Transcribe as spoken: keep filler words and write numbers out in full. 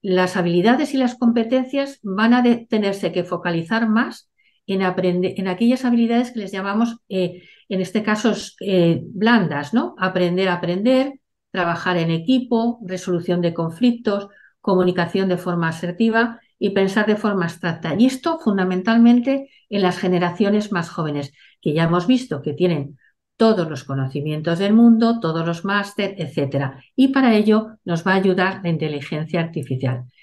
las habilidades y las competencias van a de- tenerse que focalizar más en, aprender, en aquellas habilidades que les llamamos, eh, en este caso, eh, blandas, ¿no? Aprender a aprender, trabajar en equipo, resolución de conflictos, comunicación de forma asertiva y pensar de forma abstracta. Y esto fundamentalmente en las generaciones más jóvenes, que ya hemos visto que tienen todos los conocimientos del mundo, todos los máster, etcétera. Y para ello nos va a ayudar la inteligencia artificial.